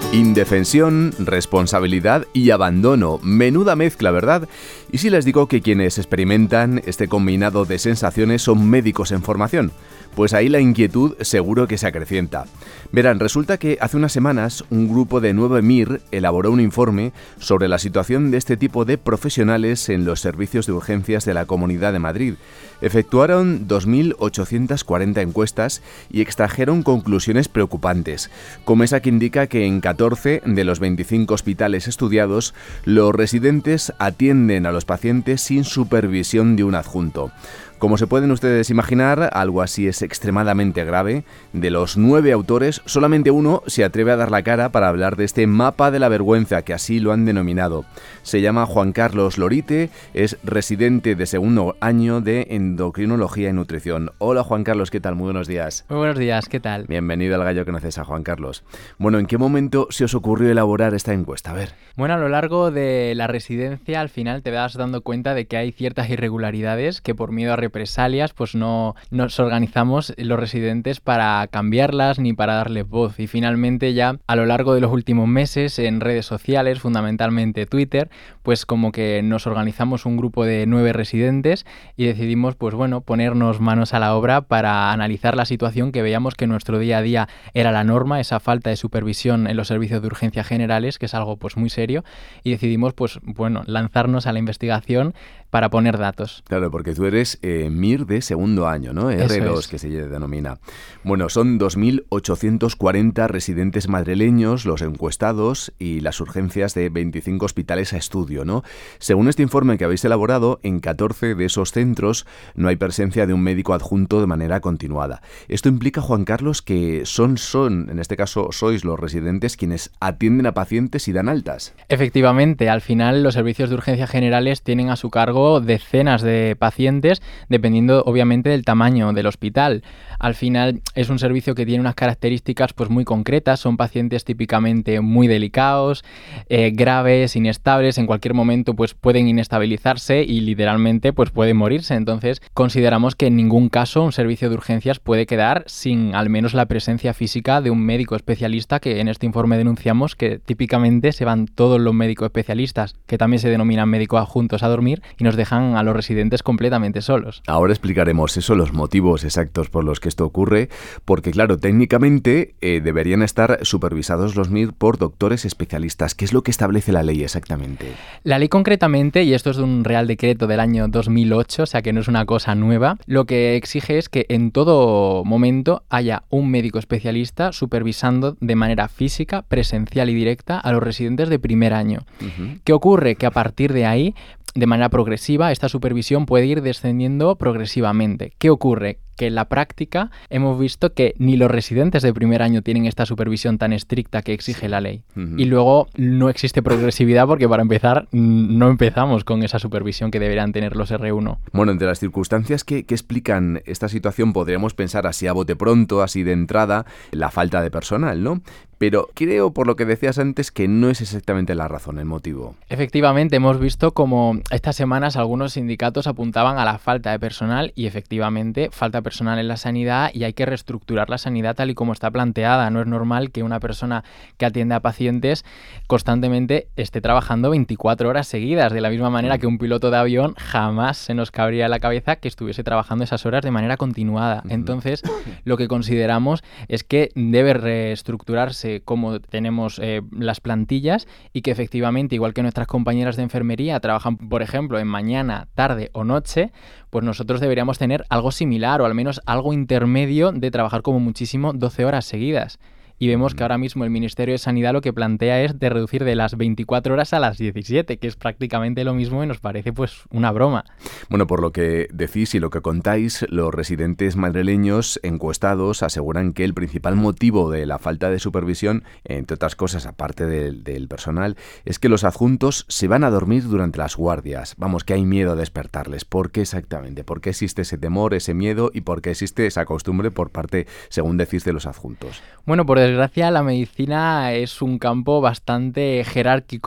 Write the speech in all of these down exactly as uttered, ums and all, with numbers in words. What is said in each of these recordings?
Indefensión, responsabilidad y abandono. Menuda mezcla, ¿verdad? Y si les digo que quienes experimentan este combinado de sensaciones son médicos en formación, pues ahí la inquietud seguro que se acrecienta. Verán, resulta que hace unas semanas un grupo de nueve M I R elaboró un informe sobre la situación de este tipo de profesionales en los servicios de urgencias de la Comunidad de Madrid. Efectuaron dos mil ochocientas cuarenta encuestas y extrajeron conclusiones preocupantes, como esa que indica que en catorce de los veinticinco hospitales estudiados, los residentes atienden a los pacientes sin supervisión de un adjunto. Como se pueden ustedes imaginar, algo así es extremadamente grave. De los nueve autores, solamente uno se atreve a dar la cara para hablar de este mapa de la vergüenza, que así lo han denominado. Se llama Juan Carlos Lorite, es residente de segundo año de endocrinología y nutrición. Hola Juan Carlos, ¿qué tal? Muy buenos días. Muy buenos días, ¿qué tal? Bienvenido al Gallo que Conoces a Juan Carlos. Bueno, ¿en qué momento se os ocurrió elaborar esta encuesta? A ver. Bueno, a lo largo de la residencia, al final te vas dando cuenta de que hay ciertas irregularidades que por miedo a represalias, pues no nos organizamos los residentes para cambiarlas ni para darles voz. Y finalmente ya a lo largo de los últimos meses en redes sociales, fundamentalmente Twitter, pues como que nos organizamos un grupo de nueve residentes y decidimos, pues bueno, ponernos manos a la obra para analizar la situación que veíamos que nuestro día a día era la norma, esa falta de supervisión en los servicios de urgencia generales, que es algo pues muy serio, y decidimos pues bueno, lanzarnos a la investigación para poner datos. Claro, porque tú eres eh, M I R de segundo año, ¿no? R dos, que se denomina. Bueno, son dos mil ochocientos cuarenta residentes madrileños, los encuestados y las urgencias de veinticinco hospitales a estudio, ¿no? Según este informe que habéis elaborado, en catorce de esos centros no hay presencia de un médico adjunto de manera continuada. Esto implica, Juan Carlos, que son, son, en este caso, sois los residentes quienes atienden a pacientes y dan altas. Efectivamente, al final los servicios de urgencia generales tienen a su cargo decenas de pacientes, dependiendo obviamente del tamaño del hospital. Al final es un servicio que tiene unas características pues muy concretas, son pacientes típicamente muy delicados, eh, graves, inestables, en cualquier momento pues pueden inestabilizarse y literalmente pues pueden morirse. Entonces consideramos que en ningún caso un servicio de urgencias puede quedar sin al menos la presencia física de un médico especialista, que en este informe denunciamos que típicamente se van todos los médicos especialistas, que también se denominan médicos adjuntos, a dormir y nos dejan a los residentes completamente solos. Ahora explicaremos eso, los motivos exactos por los que esto ocurre, porque claro, técnicamente eh, deberían estar supervisados los M I R por doctores especialistas. ¿Qué es lo que establece la ley exactamente? La ley concretamente, y esto es de un Real Decreto del año dos mil ocho, o sea que no es una cosa nueva, lo que exige es que en todo momento haya un médico especialista supervisando de manera física, presencial y directa a los residentes de primer año. Uh-huh. ¿Qué ocurre? Que a partir de ahí, de manera progresiva, esta supervisión puede ir descendiendo progresivamente. ¿Qué ocurre? Que en la práctica hemos visto que ni los residentes de primer año tienen esta supervisión tan estricta que exige la ley. Uh-huh. Y luego no existe progresividad porque para empezar no empezamos con esa supervisión que deberían tener los R uno. Bueno, entre las circunstancias que, que explican esta situación podríamos pensar así a bote pronto, así de entrada, la falta de personal, ¿no? Pero creo, por lo que decías antes, que no es exactamente la razón, el motivo. Efectivamente, hemos visto como estas semanas algunos sindicatos apuntaban a la falta de personal y efectivamente falta personal en la sanidad y hay que reestructurar la sanidad tal y como está planteada. No es normal que una persona que atiende a pacientes constantemente esté trabajando veinticuatro horas seguidas. De la misma manera que un piloto de avión jamás se nos cabría en la cabeza que estuviese trabajando esas horas de manera continuada. Entonces, lo que consideramos es que debe reestructurarse cómo tenemos eh, las plantillas y que efectivamente, igual que nuestras compañeras de enfermería trabajan, por ejemplo, en mañana, tarde o noche, pues nosotros deberíamos tener algo similar o al menos algo intermedio de trabajar como muchísimo doce horas seguidas. Y vemos que ahora mismo el Ministerio de Sanidad lo que plantea es de reducir de las veinticuatro horas a las diecisiete, que es prácticamente lo mismo y nos parece pues una broma. Bueno, por lo que decís y lo que contáis, los residentes madrileños encuestados aseguran que el principal motivo de la falta de supervisión, entre otras cosas, aparte del, del personal, es que los adjuntos se van a dormir durante las guardias. Vamos, que hay miedo a despertarles. ¿Por qué exactamente? ¿Por qué existe ese temor, ese miedo y por qué existe esa costumbre por parte, según decís, de los adjuntos? Bueno, por desgracia la medicina es un campo bastante jerárquico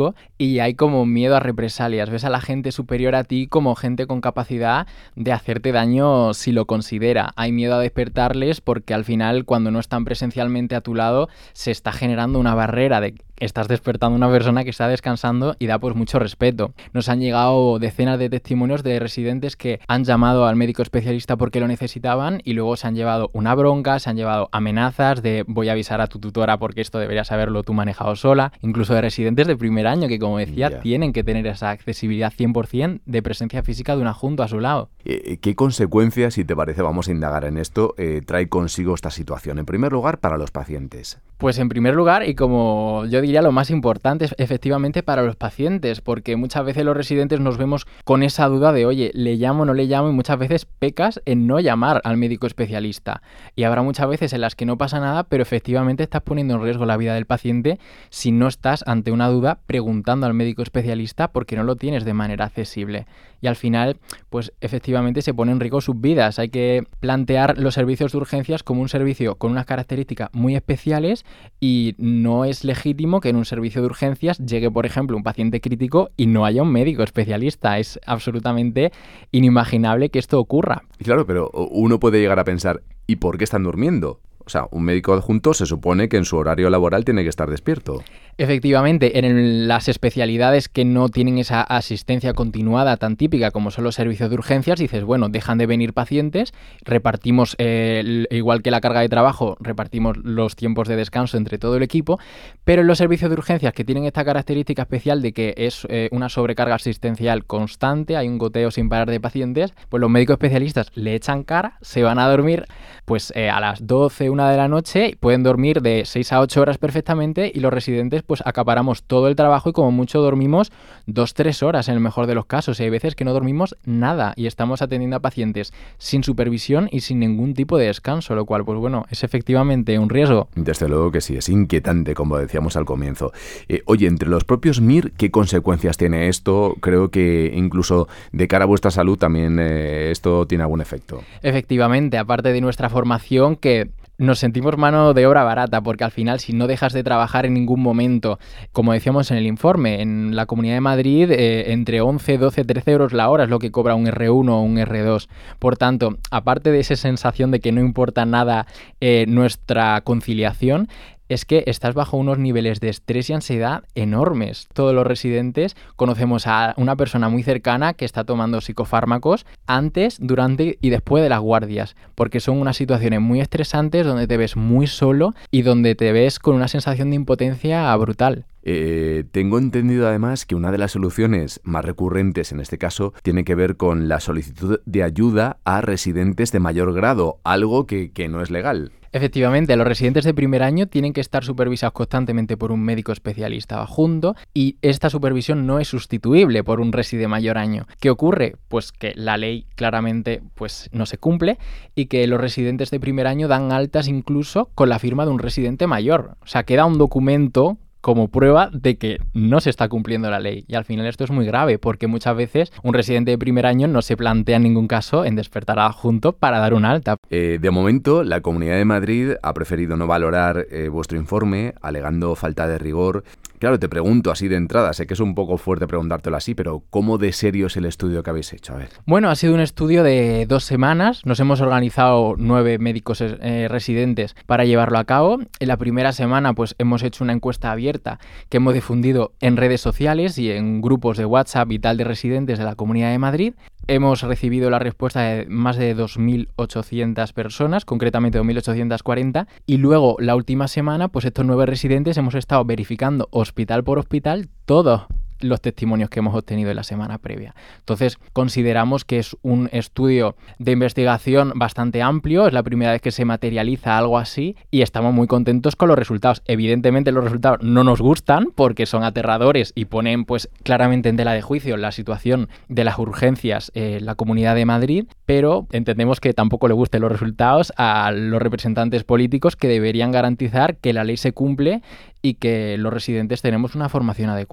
y hay como miedo a represalias. Ves a la gente superior a ti como gente con capacidad de hacerte daño si lo considera. Hay miedo a despertarles porque al final, cuando no están presencialmente a tu lado, se está generando una barrera de estás despertando a una persona que está descansando y da pues mucho respeto. Nos han llegado decenas de testimonios de residentes que han llamado al médico especialista porque lo necesitaban y luego se han llevado una bronca, se han llevado amenazas de voy a avisar a tu tutora porque esto deberías haberlo tú manejado sola, incluso de residentes de primer año que, como decía, yeah. tienen que tener esa accesibilidad cien por ciento de presencia física de un adjunto a su lado. ¿Qué consecuencias, si te parece, vamos a indagar en esto, eh, trae consigo esta situación? En primer lugar, para los pacientes. Pues en primer lugar, y como yo diría lo más importante, es efectivamente para los pacientes, porque muchas veces los residentes nos vemos con esa duda de, oye, ¿le llamo o no le llamo? Y muchas veces pecas en no llamar al médico especialista. Y habrá muchas veces en las que no pasa nada, pero efectivamente estás poniendo en riesgo la vida del paciente si no estás ante una duda preguntando al médico especialista porque no lo tienes de manera accesible. Y al final, pues efectivamente se pone en riesgo sus vidas. Hay que plantear los servicios de urgencias como un servicio con unas características muy especiales y no es legítimo que en un servicio de urgencias llegue, por ejemplo, un paciente crítico y no haya un médico especialista. Es absolutamente inimaginable que esto ocurra. Claro, pero uno puede llegar a pensar, ¿y por qué están durmiendo? O sea, un médico adjunto se supone que en su horario laboral tiene que estar despierto. Efectivamente, en el, las especialidades que no tienen esa asistencia continuada tan típica como son los servicios de urgencias, dices, bueno, dejan de venir pacientes, repartimos, eh, igual que la carga de trabajo, repartimos los tiempos de descanso entre todo el equipo, pero en los servicios de urgencias que tienen esta característica especial de que es eh, una sobrecarga asistencial constante, hay un goteo sin parar de pacientes, pues los médicos especialistas le echan cara, se van a dormir pues eh, a las doce, una de la noche, pueden dormir de seis a ocho horas perfectamente y los residentes pues acaparamos todo el trabajo y como mucho dormimos dos tres horas en el mejor de los casos. Y hay veces que no dormimos nada y estamos atendiendo a pacientes sin supervisión y sin ningún tipo de descanso, lo cual pues bueno, es efectivamente un riesgo. Desde luego que sí, es inquietante, como decíamos al comienzo. Eh, oye, entre los propios M I R, ¿qué consecuencias tiene esto? Creo que incluso de cara a vuestra salud también eh, esto tiene algún efecto. Efectivamente, aparte de nuestra formación, que nos sentimos mano de obra barata, porque al final si no dejas de trabajar en ningún momento, como decíamos en el informe, en la Comunidad de Madrid eh, entre once, doce, trece euros la hora es lo que cobra un erre uno o un erre dos. Por tanto, aparte de esa sensación de que no importa nada eh, nuestra conciliación, es que estás bajo unos niveles de estrés y ansiedad enormes. Todos los residentes conocemos a una persona muy cercana que está tomando psicofármacos antes, durante y después de las guardias, porque son unas situaciones muy estresantes donde te ves muy solo y donde te ves con una sensación de impotencia brutal. Eh, tengo entendido además que una de las soluciones más recurrentes en este caso tiene que ver con la solicitud de ayuda a residentes de mayor grado, algo que, que no es legal. Efectivamente, los residentes de primer año tienen que estar supervisados constantemente por un médico especialista adjunto y esta supervisión no es sustituible por un residente mayor año. ¿Qué ocurre? Pues que la ley claramente pues, no se cumple y que los residentes de primer año dan altas incluso con la firma de un residente mayor. O sea, queda un documento como prueba de que no se está cumpliendo la ley. Y al final esto es muy grave, porque muchas veces un residente de primer año no se plantea en ningún caso en despertar al adjunto para dar un alta. Eh, de momento, la Comunidad de Madrid ha preferido no valorar eh, vuestro informe, alegando falta de rigor. Claro, te pregunto así de entrada, sé que es un poco fuerte preguntártelo así, pero ¿cómo de serio es el estudio que habéis hecho? A ver. Bueno, ha sido un estudio de dos semanas. Nos hemos organizado nueve médicos eh, residentes para llevarlo a cabo. En la primera semana, pues hemos hecho una encuesta abierta que hemos difundido en redes sociales y en grupos de WhatsApp y tal de residentes de la Comunidad de Madrid. Hemos recibido la respuesta de más de dos mil ochocientas personas, concretamente dos mil ochocientas cuarenta, y luego la última semana, pues estos nueve residentes hemos estado verificando hospital por hospital todos los testimonios que hemos obtenido en la semana previa. Entonces, consideramos que es un estudio de investigación bastante amplio, es la primera vez que se materializa algo así y estamos muy contentos con los resultados. Evidentemente los resultados no nos gustan porque son aterradores y ponen pues claramente en tela de juicio la situación de las urgencias en la Comunidad de Madrid, pero entendemos que tampoco le gusten los resultados a los representantes políticos que deberían garantizar que la ley se cumple y que los residentes tenemos una formación adecuada.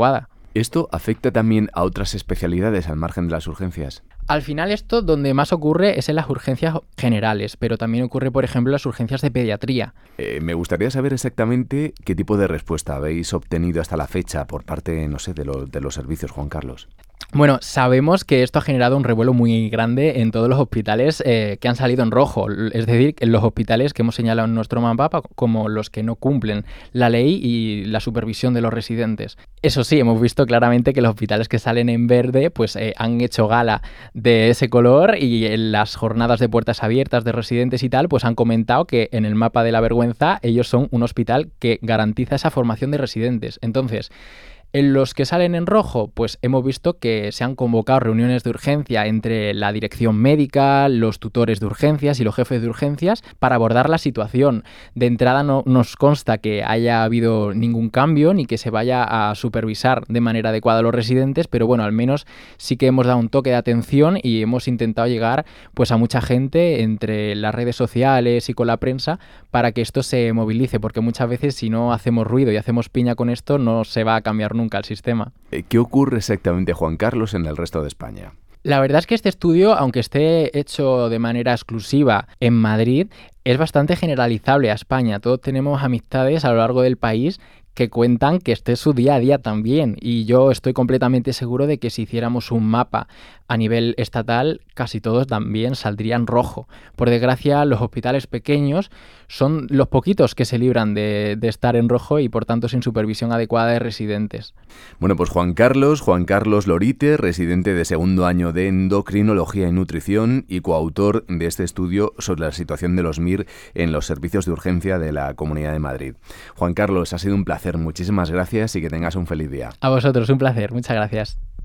¿Esto afecta también a otras especialidades al margen de las urgencias? Al final esto donde más ocurre es en las urgencias generales, pero también ocurre, por ejemplo, en las urgencias de pediatría. Eh, me gustaría saber exactamente qué tipo de respuesta habéis obtenido hasta la fecha por parte, no sé, de, lo, de los servicios, Juan Carlos. Bueno, sabemos que esto ha generado un revuelo muy grande en todos los hospitales eh, que han salido en rojo, es decir, en los hospitales que hemos señalado en nuestro mapa como los que no cumplen la ley y la supervisión de los residentes. Eso sí, hemos visto claramente que los hospitales que salen en verde pues eh, han hecho gala de ese color y en las jornadas de puertas abiertas de residentes y tal, pues han comentado que en el mapa de la vergüenza ellos son un hospital que garantiza esa formación de residentes. Entonces, en los que salen en rojo, pues hemos visto que se han convocado reuniones de urgencia entre la dirección médica, los tutores de urgencias y los jefes de urgencias para abordar la situación. De entrada no nos consta que haya habido ningún cambio ni que se vaya a supervisar de manera adecuada a los residentes, pero bueno, al menos sí que hemos dado un toque de atención y hemos intentado llegar pues a mucha gente entre las redes sociales y con la prensa para que esto se movilice, porque muchas veces si no hacemos ruido y hacemos piña con esto no se va a cambiar nunca el sistema. ¿Qué ocurre exactamente, Juan Carlos, en el resto de España? La verdad es que este estudio, aunque esté hecho de manera exclusiva en Madrid, es bastante generalizable a España. Todos tenemos amistades a lo largo del país que cuentan que este es su día a día también, y yo estoy completamente seguro de que si hiciéramos un mapa a nivel estatal, casi todos también saldrían rojo. Por desgracia, los hospitales pequeños son los poquitos que se libran de, de estar en rojo y por tanto sin supervisión adecuada de residentes. Bueno, pues Juan Carlos, Juan Carlos Lorite, residente de segundo año de Endocrinología y Nutrición y coautor de este estudio sobre la situación de los M I R en los servicios de urgencia de la Comunidad de Madrid. Juan Carlos, ha sido un placer. Muchísimas gracias y que tengas un feliz día. A vosotros, un placer. Muchas gracias.